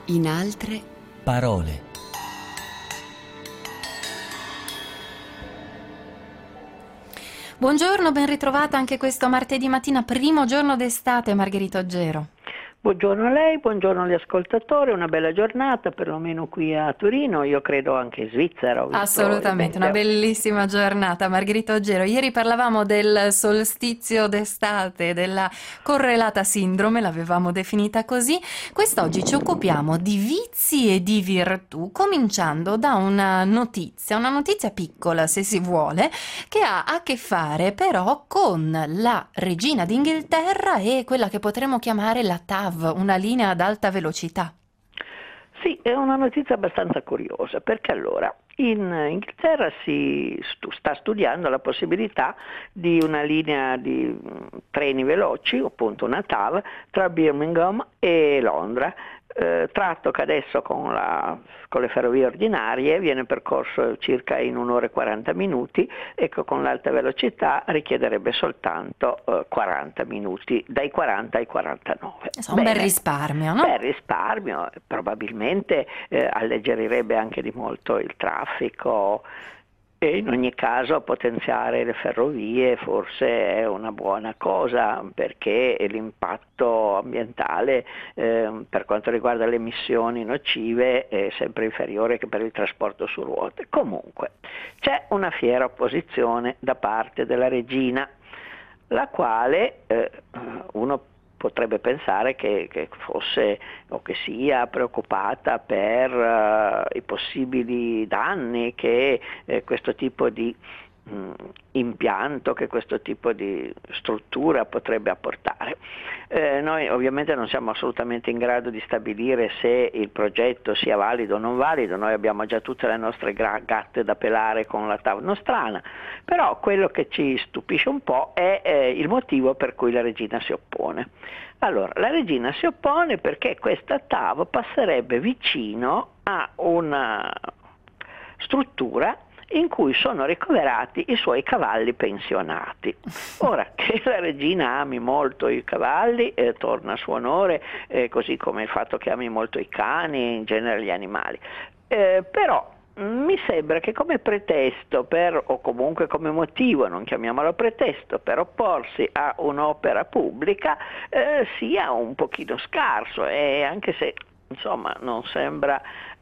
In altre parole. Buongiorno, ben ritrovata anche questo martedì mattina, primo giorno d'estate, Margherita Oggero. Buongiorno a lei, buongiorno agli ascoltatori, una bella giornata perlomeno qui a Torino, io credo anche in Svizzera. Assolutamente, una bellissima giornata, Margherita Oggero. Ieri parlavamo del solstizio d'estate, della correlata sindrome, l'avevamo definita così. Quest'oggi ci occupiamo di vizi e di virtù, cominciando da una notizia piccola se si vuole, che ha a che fare però con la regina d'Inghilterra e quella che potremmo chiamare la TAV, una linea ad alta velocità. Sì, è una notizia abbastanza curiosa, perché allora in Inghilterra si sta studiando la possibilità di una linea di treni veloci, appunto una TAV, tra Birmingham e Londra, tratto che adesso con le ferrovie ordinarie viene percorso circa in 1 ora e 40 minuti, ecco, con l'alta velocità richiederebbe soltanto 40 minuti, dai 40 ai 49. Un bel risparmio, no? Bel risparmio, probabilmente alleggerirebbe anche di molto il traffico. E in ogni caso potenziare le ferrovie forse è una buona cosa, perché l'impatto ambientale per quanto riguarda le emissioni nocive è sempre inferiore che per il trasporto su ruote. Comunque c'è una fiera opposizione da parte della regina, la quale uno potrebbe pensare che fosse o che sia preoccupata per i possibili danni che questo tipo di impianto, che questo tipo di struttura potrebbe apportare. Noi ovviamente non siamo assolutamente in grado di stabilire se il progetto sia valido o non valido, noi abbiamo già tutte le nostre gatte da pelare con la TAV nostrana, però quello che ci stupisce un po' è il motivo per cui la regina si oppone. Allora, la regina si oppone perché questa TAV passerebbe vicino a una struttura in cui sono ricoverati i suoi cavalli pensionati. Ora, che la regina ami molto i cavalli, torna a suo onore, così come il fatto che ami molto i cani, in genere gli animali. Però mi sembra che come pretesto o comunque come motivo, non chiamiamolo pretesto, per opporsi a un'opera pubblica sia un pochino scarso, e anche se insomma non sembra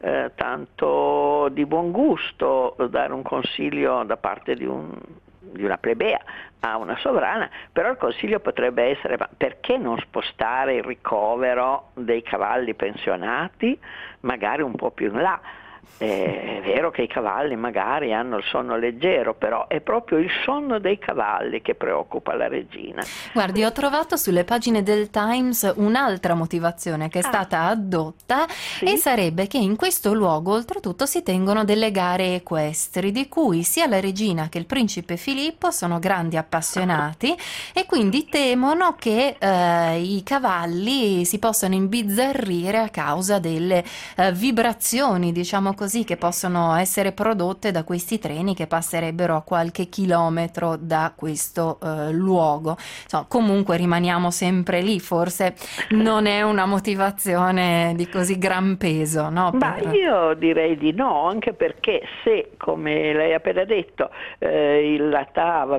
tanto di buon gusto dare un consiglio da parte di una plebea a una sovrana, però il consiglio potrebbe essere: ma perché non spostare il ricovero dei cavalli pensionati magari un po' più in là? È vero che i cavalli magari hanno il sonno leggero, però è proprio il sonno dei cavalli che preoccupa la regina. Guardi, ho trovato sulle pagine del Times un'altra motivazione che è stata addotta, sì? E sarebbe che in questo luogo oltretutto si tengono delle gare equestri di cui sia la regina che il principe Filippo sono grandi appassionati e quindi temono che i cavalli si possano imbizzarrire a causa delle vibrazioni, diciamo così, che possono essere prodotte da questi treni che passerebbero a qualche chilometro da questo luogo. Insomma, comunque rimaniamo sempre lì, forse non è una motivazione di così gran peso, no? Ma io direi di no, anche perché se, come lei ha appena detto, la TAV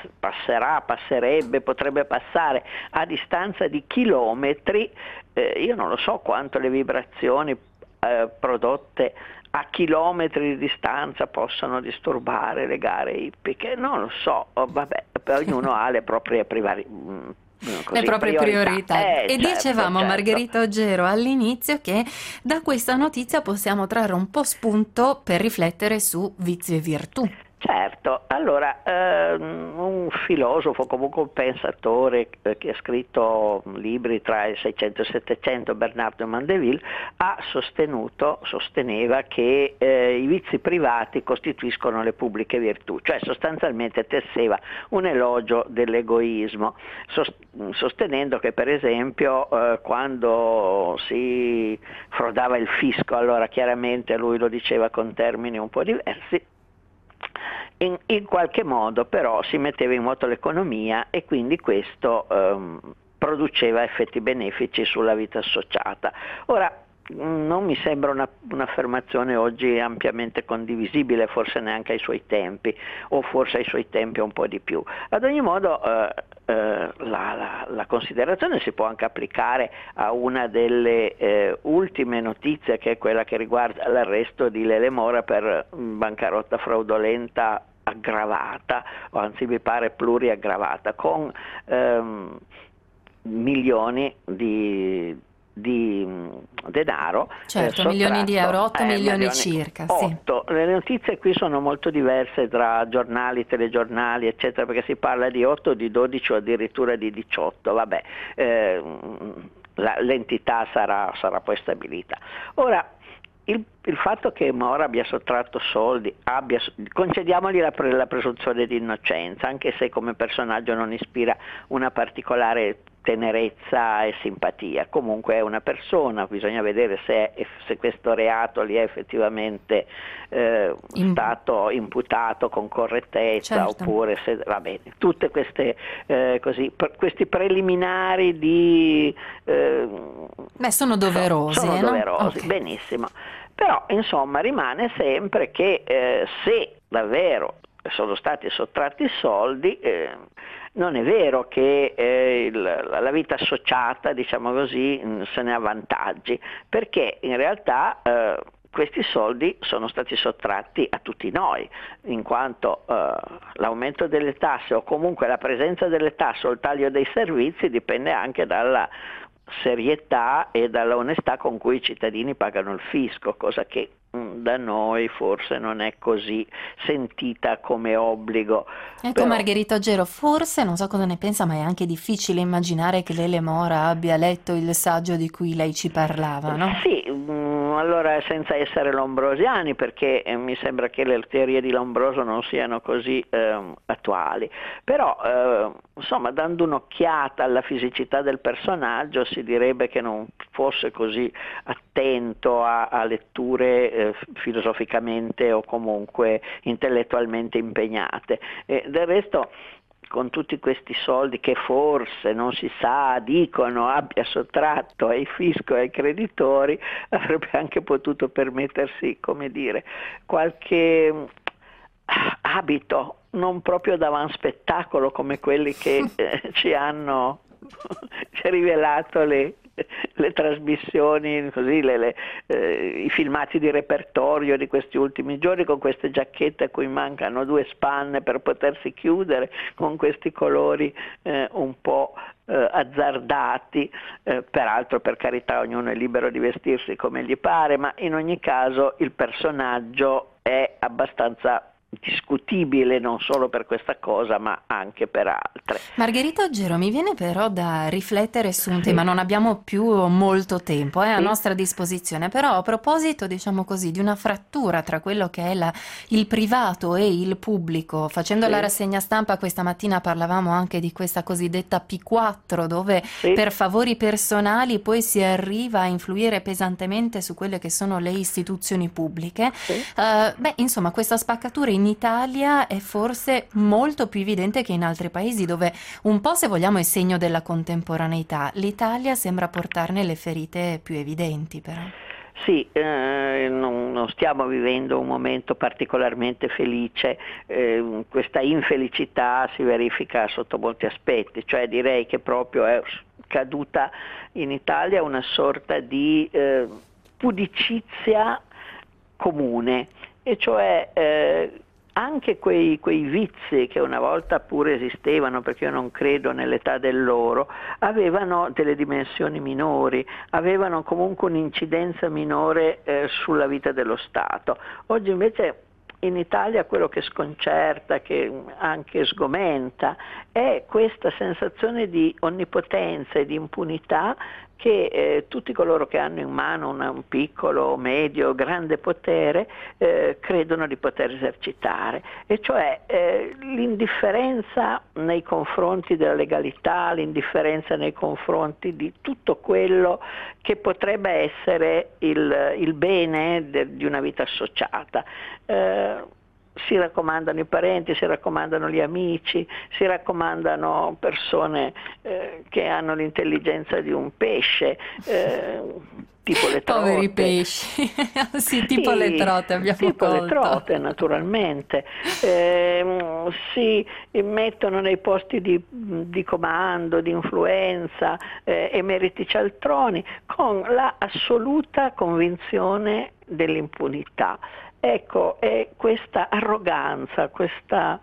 potrebbe passare a distanza di chilometri, io non lo so quanto le vibrazioni prodotte a chilometri di distanza possono disturbare le gare ippiche, non lo so, vabbè, ognuno ha le proprie priorità. E certo, dicevamo, certo. Margherita Oggero, all'inizio che da questa notizia possiamo trarre un po' spunto per riflettere su vizi e virtù. Certo, allora un filosofo, comunque un pensatore che ha scritto libri tra il 600 e il 700, Bernardo Mandeville, sosteneva che i vizi privati costituiscono le pubbliche virtù, cioè sostanzialmente tesseva un elogio dell'egoismo, sostenendo che per esempio quando si frodava il fisco, allora chiaramente lui lo diceva con termini un po' diversi, in qualche modo però si metteva in moto l'economia e quindi questo produceva effetti benefici sulla vita associata. Ora, non mi sembra un'affermazione oggi ampiamente condivisibile, forse neanche ai suoi tempi, o forse ai suoi tempi un po' di più. Ad ogni modo la considerazione si può anche applicare a una delle ultime notizie, che è quella che riguarda l'arresto di Lele Mora per bancarotta fraudolenta aggravata, o anzi mi pare pluriaggravata, con milioni di denaro, Certo, milioni di euro, 8 milioni milioni, circa, sì. 8. Le notizie qui sono molto diverse tra giornali, telegiornali, eccetera, perché si parla di 8, di 12 o addirittura di 18, vabbè, l'entità sarà poi stabilita. Ora, il fatto che Mora abbia sottratto soldi, concediamogli la presunzione di innocenza, anche se come personaggio non ispira una particolare tenerezza e simpatia, comunque è una persona, bisogna vedere se questo reato gli è effettivamente stato imputato con correttezza, certo. oppure se va bene. Tutte queste questi preliminari di sono doverosi, sono doverosi, Okay. Benissimo. Però insomma rimane sempre che se davvero sono stati sottratti soldi, non è vero che la vita associata, diciamo così, se ne ha vantaggi, perché in realtà questi soldi sono stati sottratti a tutti noi, in quanto l'aumento delle tasse, o comunque la presenza delle tasse o il taglio dei servizi, dipende anche dalla serietà e dalla onestà con cui i cittadini pagano il fisco, cosa che da noi forse non è così sentita come obbligo. Ecco, Però, Margherita Oggero, forse non so cosa ne pensa, ma è anche difficile immaginare che Lele Mora abbia letto il saggio di cui lei ci parlava, no? sì, allora senza essere lombrosiani, perché mi sembra che le teorie di Lombroso non siano così attuali, però insomma, dando un'occhiata alla fisicità del personaggio, si direbbe che non fosse così attento a letture filosoficamente o comunque intellettualmente impegnate. E del resto, con tutti questi soldi che forse, non si sa, dicono abbia sottratto ai fisco e ai creditori, avrebbe anche potuto permettersi, come dire, qualche abito non proprio da spettacolo come quelli che ci hanno rivelato le trasmissioni, così, i filmati di repertorio di questi ultimi giorni, con queste giacchette a cui mancano 2 spanne per potersi chiudere, con questi colori un po' azzardati, peraltro, per carità, ognuno è libero di vestirsi come gli pare, ma in ogni caso il personaggio è abbastanza discutibile, non solo per questa cosa ma anche per altre. Margherita Oggero, mi viene però da riflettere su un Sì, tema, non abbiamo più molto tempo a sì, nostra disposizione, però a proposito, diciamo così, di una frattura tra quello che è il privato e il pubblico, facendo la sì, rassegna stampa questa mattina parlavamo anche di questa cosiddetta P4, dove sì, per favori personali poi si arriva a influire pesantemente su quelle che sono le istituzioni pubbliche. sì. Insomma, questa spaccatura in Italia è forse molto più evidente che in altri paesi dove un po', se vogliamo, è segno della contemporaneità. L'Italia sembra portarne le ferite più evidenti, però. Sì, non stiamo vivendo un momento particolarmente felice, questa infelicità si verifica sotto molti aspetti, cioè direi che proprio è caduta in Italia una sorta di pudicizia comune, e cioè anche quei vizi che una volta pure esistevano, perché io non credo nell'età dell'oro, avevano delle dimensioni minori, avevano comunque un'incidenza minore sulla vita dello Stato. Oggi invece in Italia quello che sconcerta, che anche sgomenta, è questa sensazione di onnipotenza e di impunità che tutti coloro che hanno in mano un piccolo, medio, grande potere credono di poter esercitare, e cioè l'indifferenza nei confronti della legalità, l'indifferenza nei confronti di tutto quello che potrebbe essere il bene di una vita associata. Si raccomandano i parenti, si raccomandano gli amici, si raccomandano persone che hanno l'intelligenza di un pesce, tipo le Poveri trote. pesci, sì, tipo le trote abbiamo tipo le colto. trote, naturalmente. Si mettono nei posti di comando, di influenza, emeriti cialtroni, con la assoluta convinzione dell'impunità. Ecco, è questa arroganza, questa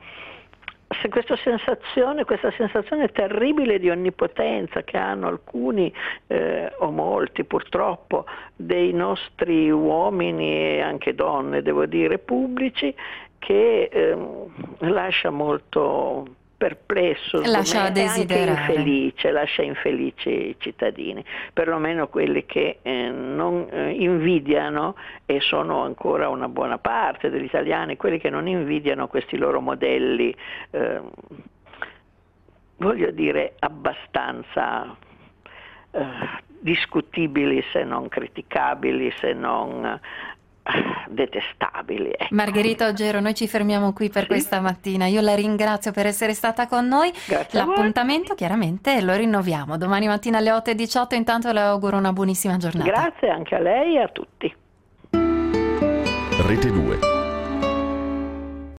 sensazione terribile di onnipotenza che hanno alcuni o molti purtroppo dei nostri uomini e anche donne, devo dire, pubblici, che lascia molto perplesso Lascia a e anche desiderare. lascia infelici i cittadini, perlomeno quelli che non invidiano, e sono ancora una buona parte degli italiani, quelli che non invidiano questi loro modelli, eh, voglio dire, abbastanza discutibili, se non criticabili, se non detestabili. Ecco. Margherita Oggero, noi ci fermiamo qui per Sì, questa mattina. Io la ringrazio per essere stata con noi. grazie a voi. L'appuntamento chiaramente lo rinnoviamo domani mattina alle 8:18. Intanto le auguro una buonissima giornata. Grazie anche a lei e a tutti. Rete 2.